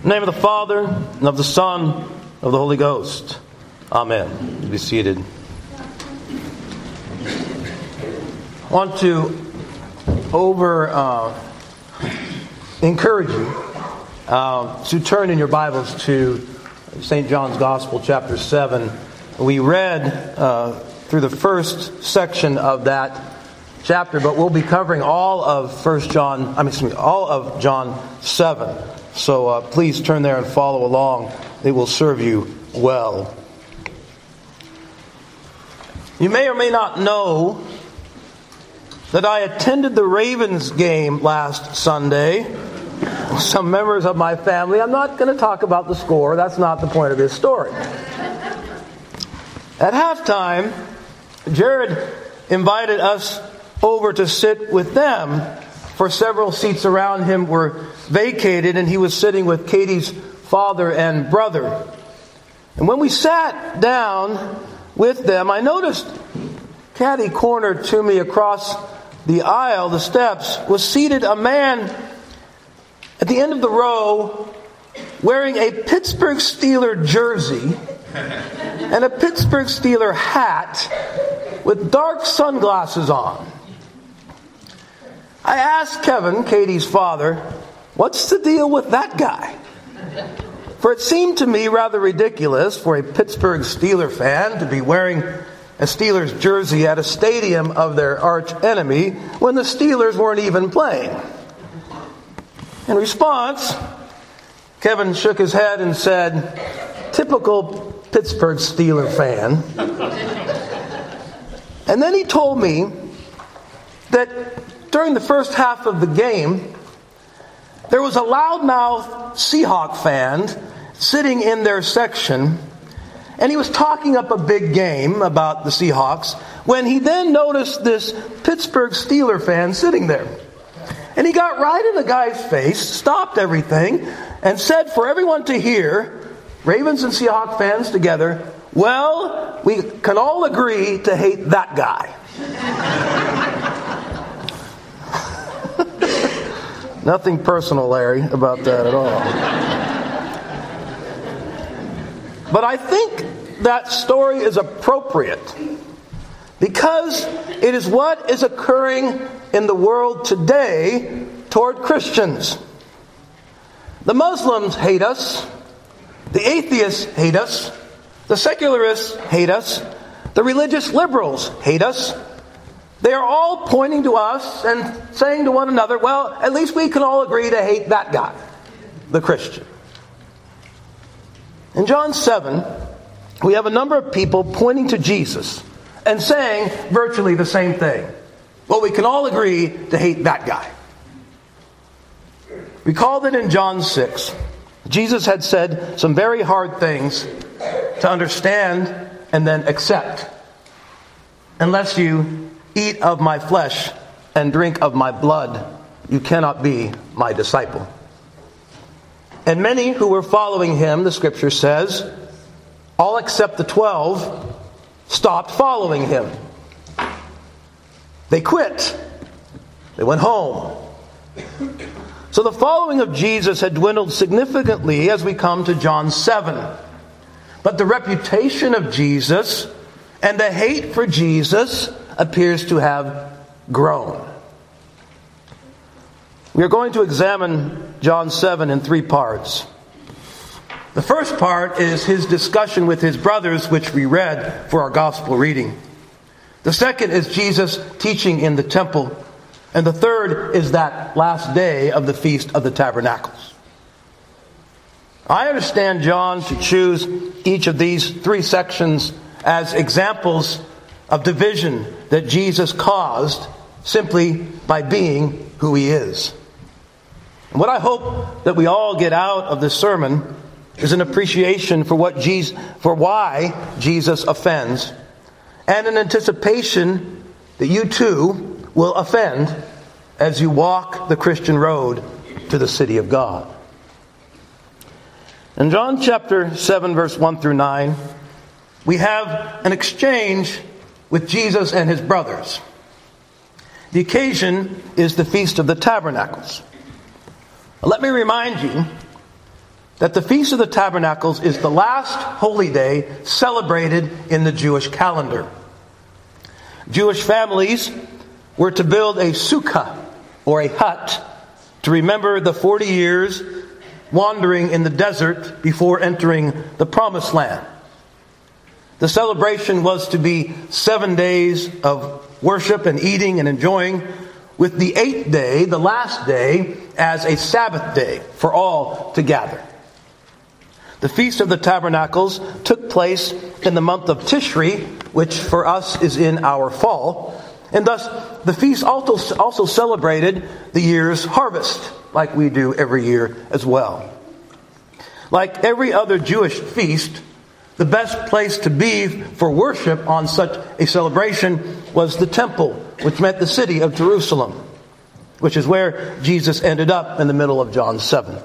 In the name of the Father, and of the Son, and of the Holy Ghost. Amen. Be seated. I want to encourage you to turn in your Bibles to St. John's Gospel, chapter 7. We read through the first section of that chapter, but we'll be covering all of John 7. So please turn there and follow along. It will serve you well. You may or may not know that I attended the Ravens game last Sunday. Some members of my family, I'm not going to talk about the score. That's not the point of this story. At halftime, Jared invited us over to sit with them, for several seats around him were vacated, and he was sitting with Katie's father and brother. And when we sat down with them, I noticed catty-cornered to me across the aisle, the steps, was seated a man at the end of the row wearing a Pittsburgh Steelers jersey and a Pittsburgh Steelers hat with dark sunglasses on. I asked Kevin, Katie's father, what's the deal with that guy? For it seemed to me rather ridiculous for a Pittsburgh Steelers fan to be wearing a Steelers jersey at a stadium of their arch enemy when the Steelers weren't even playing. In response, Kevin shook his head and said, "Typical Pittsburgh Steelers fan." And then he told me that during the first half of the game, there was a loudmouth Seahawk fan sitting in their section, and he was talking up a big game about the Seahawks when he then noticed this Pittsburgh Steelers fan sitting there. And he got right in the guy's face, stopped everything, and said for everyone to hear, Ravens and Seahawk fans together, "Well, we can all agree to hate that guy." Nothing personal, Larry, about that at all. But I think that story is appropriate because it is what is occurring in the world today toward Christians. The Muslims hate us. The atheists hate us. The secularists hate us. The religious liberals hate us. They are all pointing to us and saying to one another, well, at least we can all agree to hate that guy, the Christian. In John 7, we have a number of people pointing to Jesus and saying virtually the same thing. Well, we can all agree to hate that guy. Recall that in John 6, Jesus had said some very hard things to understand and then accept. Unless you eat of my flesh and drink of my blood, you cannot be my disciple. And many who were following him, the scripture says, all except the 12, stopped following him. They quit. They went home. So the following of Jesus had dwindled significantly as we come to John 7. But the reputation of Jesus and the hate for Jesus appears to have grown. We are going to examine John 7 in 3 parts. The first part is his discussion with his brothers, which we read for our gospel reading. The second is Jesus' teaching in the temple. And the third is that last day of the Feast of the Tabernacles. I understand John to choose each of these 3 sections as examples of division that Jesus caused simply by being who he is. And what I hope that we all get out of this sermon is an appreciation for why Jesus offends, and an anticipation that you too will offend as you walk the Christian road to the city of God. In John chapter 7, verse 1 through 9, we have an exchange with Jesus and his brothers. The occasion is the Feast of the Tabernacles. Let me remind you that the Feast of the Tabernacles is the last holy day celebrated in the Jewish calendar. Jewish families were to build a sukkah, or a hut, to remember the 40 years wandering in the desert before entering the Promised Land. The celebration was to be 7 days of worship and eating and enjoying, with the 8th day, the last day, as a Sabbath day for all to gather. The Feast of the Tabernacles took place in the month of Tishri, which for us is in our fall, and thus the feast also celebrated the year's harvest, like we do every year as well. Like every other Jewish feast, the best place to be for worship on such a celebration was the temple, which meant the city of Jerusalem, which is where Jesus ended up in the middle of John 7.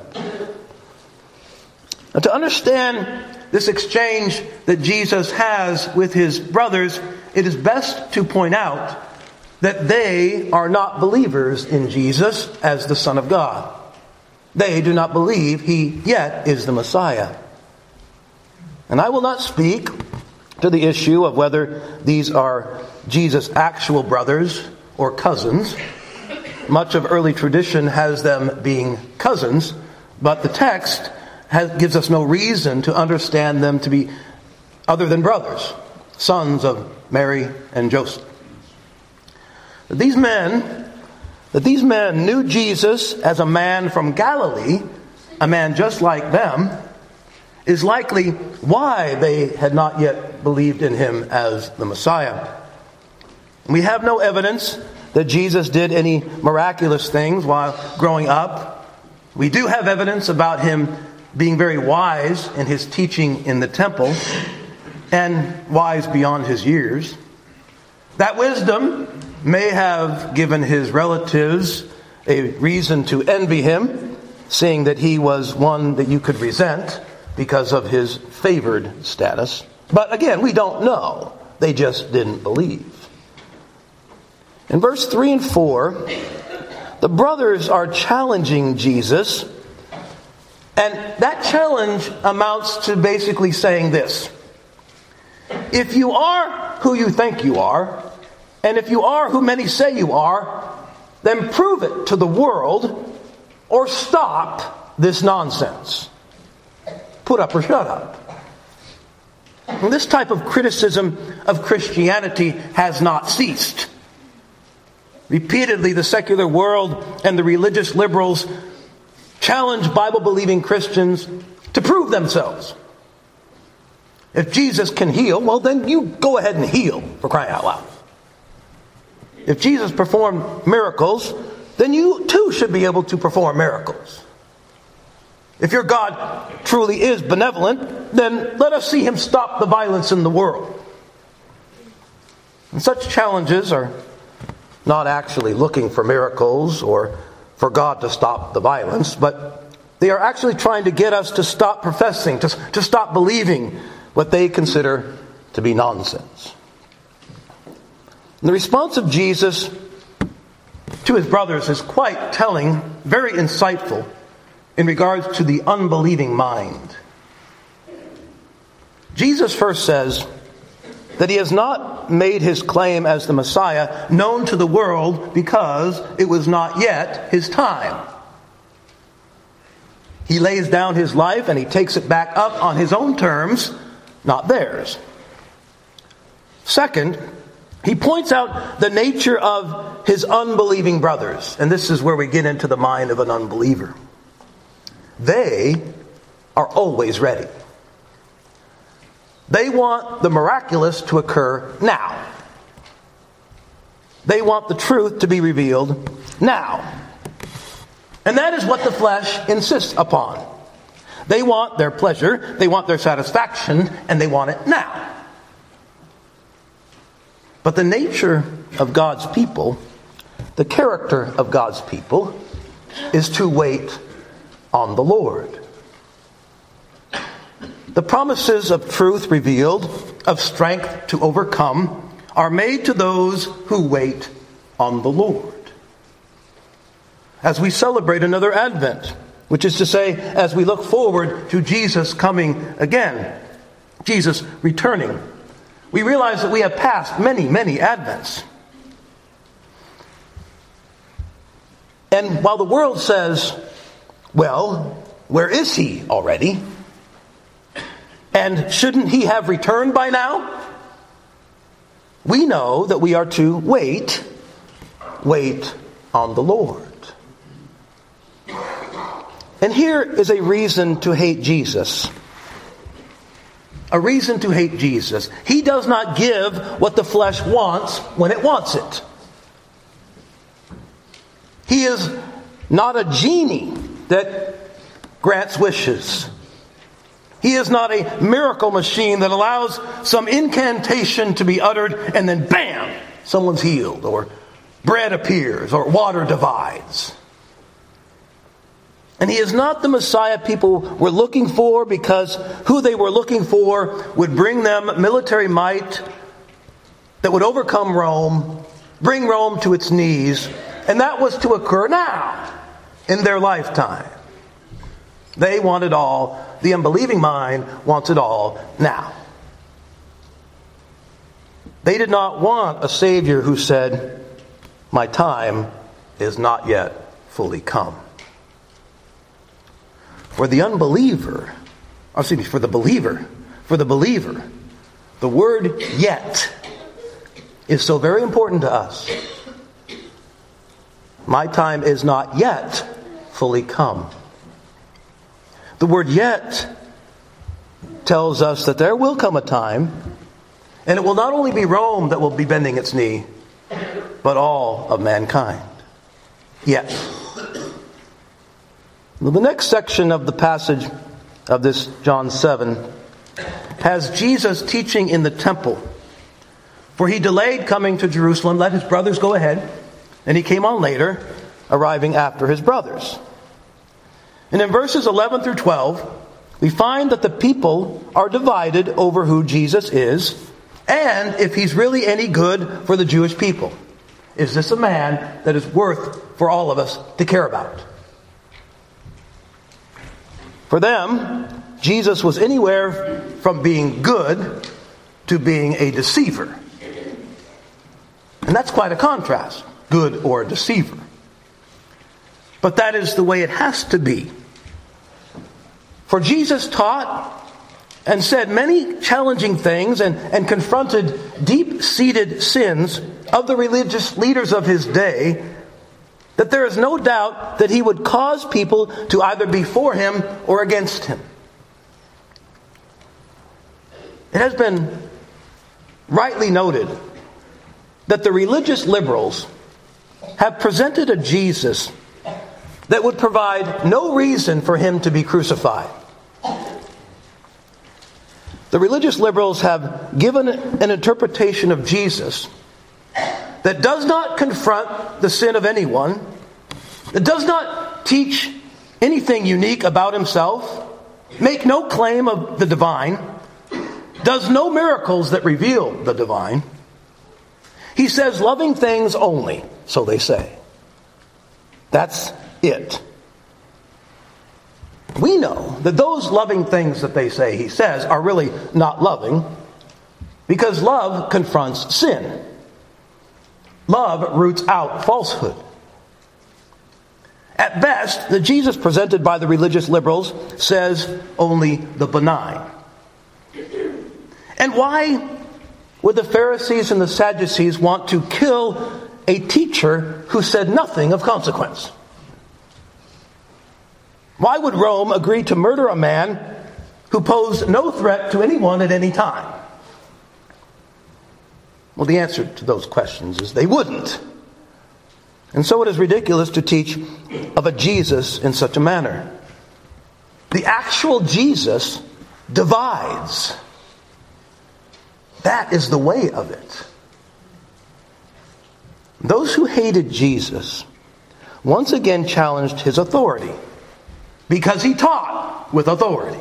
Now, to understand this exchange that Jesus has with his brothers, it is best to point out that they are not believers in Jesus as the Son of God. They do not believe he yet is the Messiah. And I will not speak to the issue of whether these are Jesus' actual brothers or cousins. Much of early tradition has them being cousins, but the text gives us no reason to understand them to be other than brothers, sons of Mary and Joseph. That these men knew Jesus as a man from Galilee, a man just like them, is likely why they had not yet believed in him as the Messiah. We have no evidence that Jesus did any miraculous things while growing up. We do have evidence about him being very wise in his teaching in the temple, and wise beyond his years. That wisdom may have given his relatives a reason to envy him, seeing that he was one that you could resent because of his favored status. But again, we don't know. They just didn't believe. In verse 3 and 4, the brothers are challenging Jesus, and that challenge amounts to basically saying this: if you are who you think you are, and if you are who many say you are, then prove it to the world or stop this nonsense. Put up or shut up. And this type of criticism of Christianity has not ceased. Repeatedly, the secular world and the religious liberals challenge Bible-believing Christians to prove themselves. If Jesus can heal, well, then you go ahead and heal, for crying out loud. If Jesus performed miracles, then you too should be able to perform miracles. If your God truly is benevolent, then let us see him stop the violence in the world. And such challenges are not actually looking for miracles or for God to stop the violence, but they are actually trying to get us to stop professing, to stop believing what they consider to be nonsense. And the response of Jesus to his brothers is quite telling, very insightful in regards to the unbelieving mind. Jesus first says that he has not made his claim as the Messiah known to the world because it was not yet his time. He lays down his life and he takes it back up on his own terms, not theirs. Second, he points out the nature of his unbelieving brothers. And this is where we get into the mind of an unbeliever. They are always ready. They want the miraculous to occur now. They want the truth to be revealed now. And that is what the flesh insists upon. They want their pleasure, they want their satisfaction, and they want it now. But the nature of God's people, the character of God's people, is to wait on the Lord. The promises of truth revealed, of strength to overcome, are made to those who wait on the Lord. As we celebrate another Advent, which is to say, as we look forward to Jesus coming again, Jesus returning, we realize that we have passed many, many Advents. And while the world says, well, where is he already? And shouldn't he have returned by now? We know that we are to wait on the Lord. And here is a reason to hate Jesus. A reason to hate Jesus. He does not give what the flesh wants when it wants it. He is not a genie that grants wishes. He is not a miracle machine that allows some incantation to be uttered and then bam, someone's healed, or bread appears, or water divides. And he is not the Messiah people were looking for, because who they were looking for would bring them military might that would overcome Rome, bring Rome to its knees, and that was to occur now, in their lifetime. They want it all. The unbelieving mind wants it all now. They did not want a Savior who said, "My time is not yet fully come." For the unbeliever, for the believer, the word "yet" is so very important to us. My time is not yet fully come. The word "yet" tells us that there will come a time, and it will not only be Rome that will be bending its knee, but all of mankind. Yet. Well, the next section of the passage of this John 7 has Jesus teaching in the temple. For he delayed coming to Jerusalem, let his brothers go ahead, and he came on later, arriving after his brothers. And in verses 11 through 12, we find that the people are divided over who Jesus is and if he's really any good for the Jewish people. Is this a man that is worth for all of us to care about? For them, Jesus was anywhere from being good to being a deceiver. And that's quite a contrast, good or a deceiver. But that is the way it has to be. For Jesus taught and said many challenging things and confronted deep-seated sins of the religious leaders of his day, that there is no doubt that he would cause people to either be for him or against him. It has been rightly noted that the religious liberals have presented a Jesus that would provide no reason for him to be crucified. The religious liberals have given an interpretation of Jesus that does not confront the sin of anyone, that does not teach anything unique about himself, make no claim of the divine, does no miracles that reveal the divine. He says loving things only, so they say. That's it. We know that those loving things that they say he says are really not loving, because love confronts sin. Love roots out falsehood. At best, the Jesus presented by the religious liberals says only the benign. And why would the Pharisees and the Sadducees want to kill a teacher who said nothing of consequence? Why would Rome agree to murder a man who posed no threat to anyone at any time? Well, the answer to those questions is they wouldn't. And so it is ridiculous to teach of a Jesus in such a manner. The actual Jesus divides. That is the way of it. Those who hated Jesus once again challenged his authority, because he taught with authority.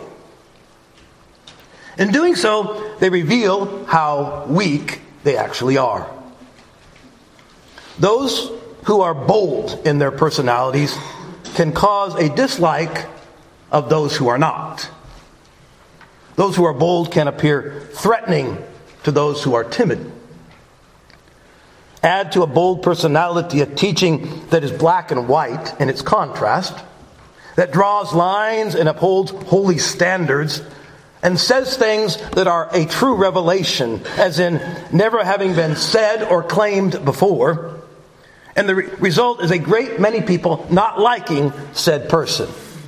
In doing so, they reveal how weak they actually are. Those who are bold in their personalities can cause a dislike of those who are not. Those who are bold can appear threatening to those who are timid. Add to a bold personality a teaching that is black and white in its contrast, that draws lines and upholds holy standards, and says things that are a true revelation, as in never having been said or claimed before. And the result is a great many people not liking said person.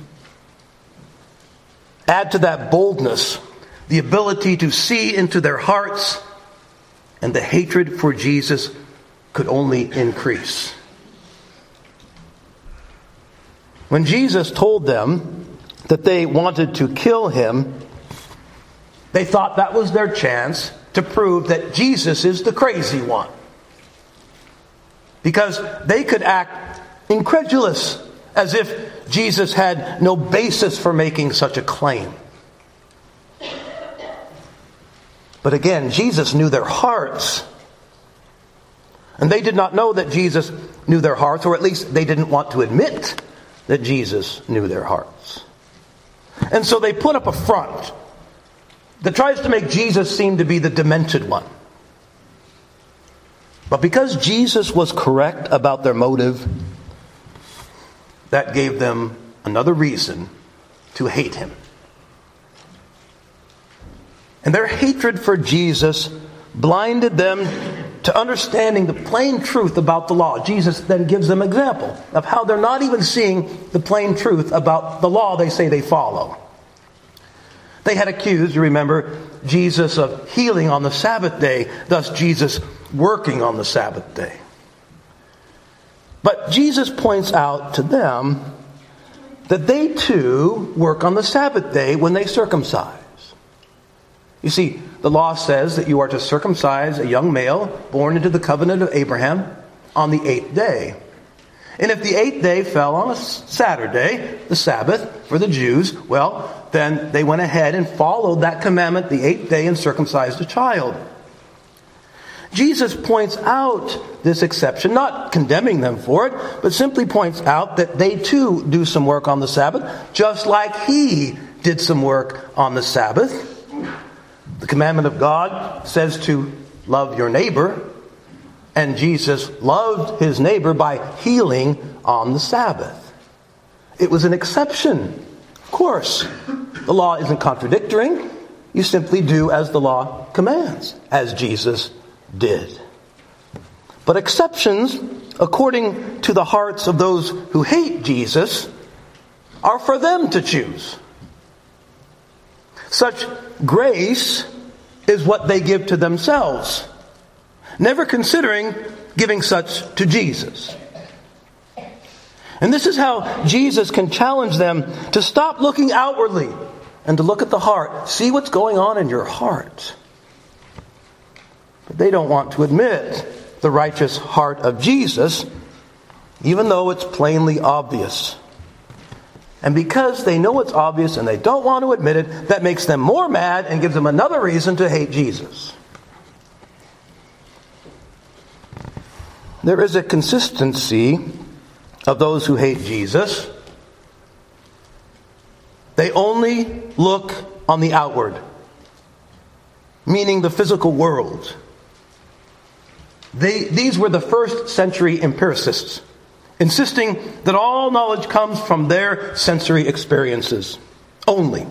Add to that boldness the ability to see into their hearts, and the hatred for Jesus could only increase. When Jesus told them that they wanted to kill him, they thought that was their chance to prove that Jesus is the crazy one. Because they could act incredulous, as if Jesus had no basis for making such a claim. But again, Jesus knew their hearts. And they did not know that Jesus knew their hearts, or at least they didn't want to admit that Jesus knew their hearts. And so they put up a front that tries to make Jesus seem to be the demented one. But because Jesus was correct about their motive, that gave them another reason to hate him. And their hatred for Jesus blinded them to understanding the plain truth about the law. Jesus then gives them an example of how they're not even seeing the plain truth about the law they say they follow. They had accused, you remember, Jesus of healing on the Sabbath day, thus Jesus working on the Sabbath day. But Jesus points out to them that they too work on the Sabbath day when they circumcise. You see, the law says that you are to circumcise a young male born into the covenant of Abraham on the 8th day. And if the 8th day fell on a Saturday, the Sabbath for the Jews, well, then they went ahead and followed that commandment the 8th day and circumcised a child. Jesus points out this exception, not condemning them for it, but simply points out that they too do some work on the Sabbath, just like he did some work on the Sabbath. The commandment of God says to love your neighbor, and Jesus loved his neighbor by healing on the Sabbath. It was an exception. Of course, the law isn't contradictory. You simply do as the law commands, as Jesus did. But exceptions, according to the hearts of those who hate Jesus, are for them to choose. Such grace is what they give to themselves, never considering giving such to Jesus. And this is how Jesus can challenge them to stop looking outwardly and to look at the heart. See what's going on in your heart. But they don't want to admit the righteous heart of Jesus, even though it's plainly obvious. And because they know it's obvious and they don't want to admit it, that makes them more mad and gives them another reason to hate Jesus. There is a consistency of those who hate Jesus. They only look on the outward, meaning the physical world. These were the first century empiricists, insisting that all knowledge comes from their sensory experiences only.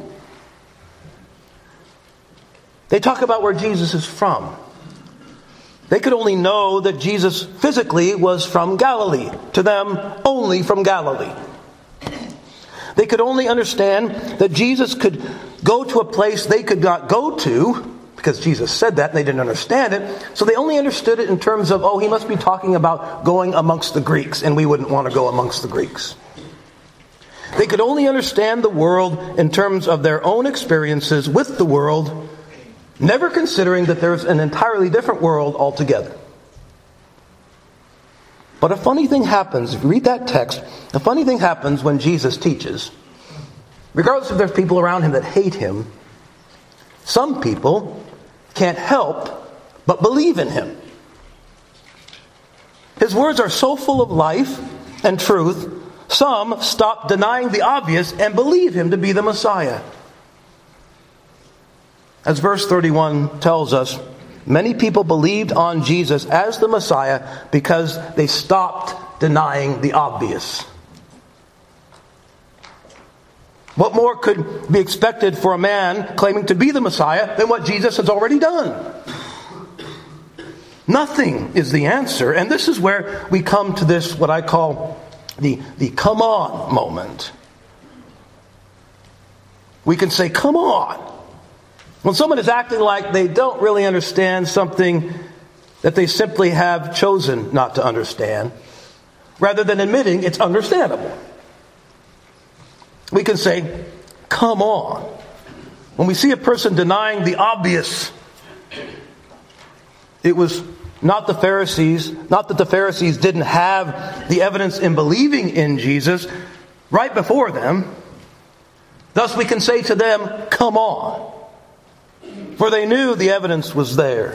They talk about where Jesus is from. They could only know that Jesus physically was from Galilee. To them, only from Galilee. They could only understand that Jesus could go to a place they could not go to, because Jesus said that and they didn't understand it. So they only understood it in terms of, he must be talking about going amongst the Greeks, and we wouldn't want to go amongst the Greeks. They could only understand the world in terms of their own experiences with the world, never considering that there's an entirely different world altogether. But a funny thing happens, if you read that text, a funny thing happens when Jesus teaches. Regardless if there's people around him that hate him, some people can't help but believe in him. His words are so full of life and truth, Some stop denying the obvious and believe him to be the Messiah. As verse 31 tells us, many people believed on Jesus as the Messiah because they stopped denying the obvious. What more could be expected for a man claiming to be the Messiah than what Jesus has already done? Nothing is the answer. And this is where we come to this, what I call the come on moment. We can say, come on. When someone is acting like they don't really understand something that they simply have chosen not to understand, rather than admitting it's understandable. We can say, come on. When we see a person denying the obvious, it was not the Pharisees, not that the Pharisees didn't have the evidence in believing in Jesus right before them. Thus we can say to them, come on. For they knew the evidence was there.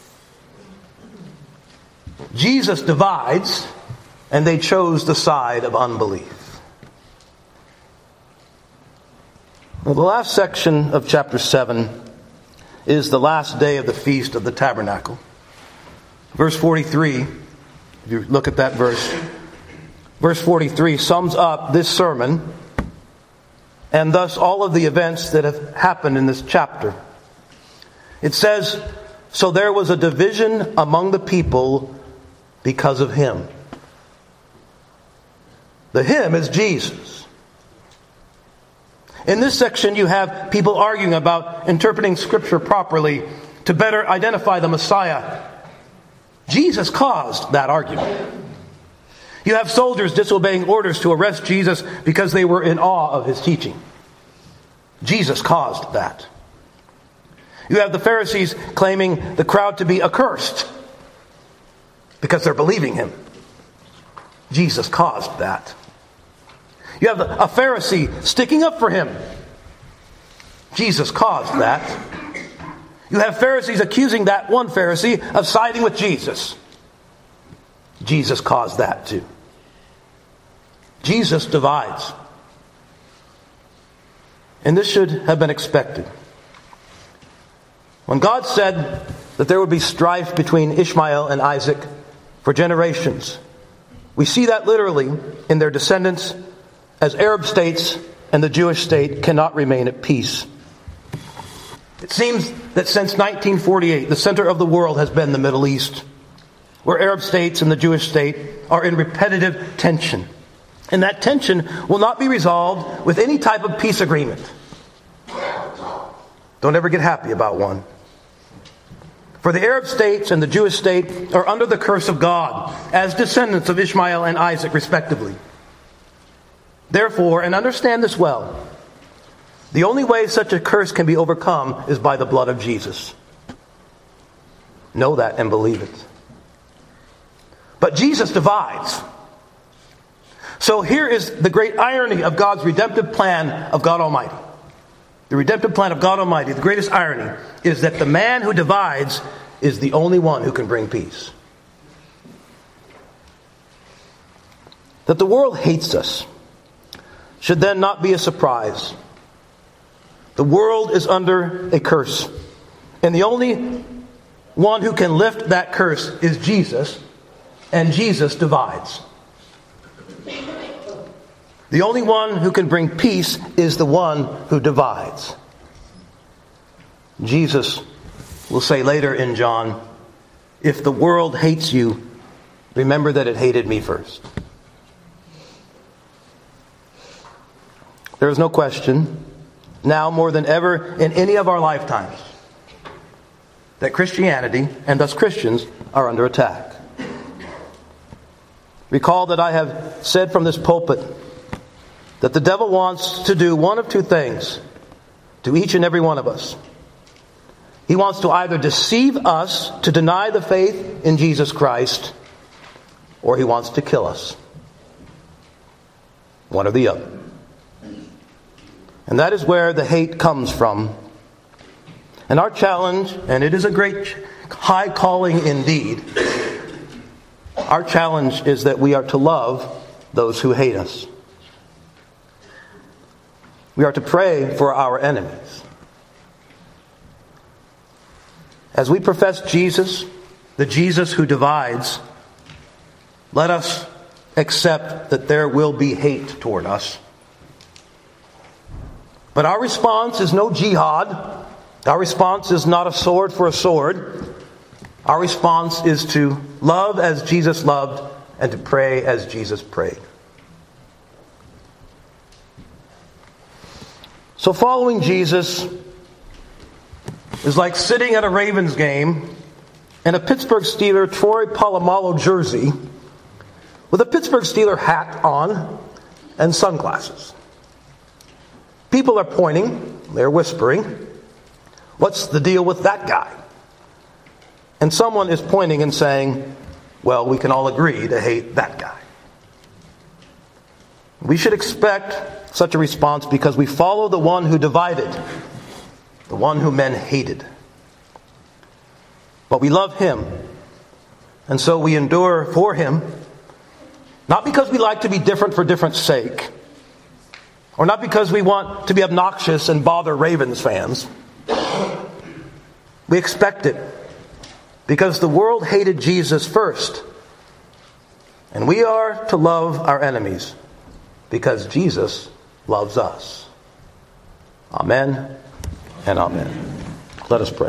Jesus divides, and they chose the side of unbelief. Well, the last section of chapter 7 is the last day of the Feast of the Tabernacle. Verse 43, if you look at that verse 43 sums up this sermon and thus all of the events that have happened in this chapter. It says, so there was a division among the people because of him. The him is Jesus. In this section, you have people arguing about interpreting Scripture properly to better identify the Messiah. Jesus caused that argument. You have soldiers disobeying orders to arrest Jesus because they were in awe of his teaching. Jesus caused that. You have the Pharisees claiming the crowd to be accursed because they're believing him. Jesus caused that. You have a Pharisee sticking up for him. Jesus caused that. You have Pharisees accusing that one Pharisee of siding with Jesus. Jesus caused that too. Jesus divides. And this should have been expected. When God said that there would be strife between Ishmael and Isaac for generations, we see that literally in their descendants, as Arab states and the Jewish state cannot remain at peace. It seems that since 1948, the center of the world has been the Middle East, where Arab states and the Jewish state are in repetitive tension. And that tension will not be resolved with any type of peace agreement. Don't ever get happy about one. For the Arab states and the Jewish state are under the curse of God as descendants of Ishmael and Isaac, respectively. Therefore, and understand this well, the only way such a curse can be overcome is by the blood of Jesus. Know that and believe it. But Jesus divides. So here is the great irony of God's redemptive plan of God Almighty. The redemptive plan of God Almighty, the greatest irony, is that the man who divides is the only one who can bring peace. That the world hates us should then not be a surprise. The world is under a curse. And the only one who can lift that curse is Jesus. And Jesus divides. The only one who can bring peace is the one who divides. Jesus will say later in John, if the world hates you, remember that it hated me first. There is no question, now more than ever in any of our lifetimes, that Christianity, and thus Christians, are under attack. Recall that I have said from this pulpit that the devil wants to do one of two things to each and every one of us. He wants to either deceive us to deny the faith in Jesus Christ, or he wants to kill us. One or the other. And that is where the hate comes from. And our challenge, and it is a great high calling indeed, our challenge is that we are to love those who hate us. We are to pray for our enemies. As we profess Jesus, the Jesus who divides, let us accept that there will be hate toward us. But our response is no jihad. Our response is not a sword for a sword. Our response is to love as Jesus loved and to pray as Jesus prayed. So following Jesus is like sitting at a Ravens game in a Pittsburgh Steeler Troy Polamalu jersey with a Pittsburgh Steeler hat on and sunglasses. People are pointing, they're whispering, "What's the deal with that guy?" And someone is pointing and saying, "Well, we can all agree to hate that guy." We should expect such a response because we follow the one who divided, the one whom men hated. But we love him, and so we endure for him, not because we like to be different for different's sake, or not because we want to be obnoxious and bother Ravens fans. We expect it because the world hated Jesus first, and we are to love our enemies because Jesus loves us. Amen and amen. Let us pray.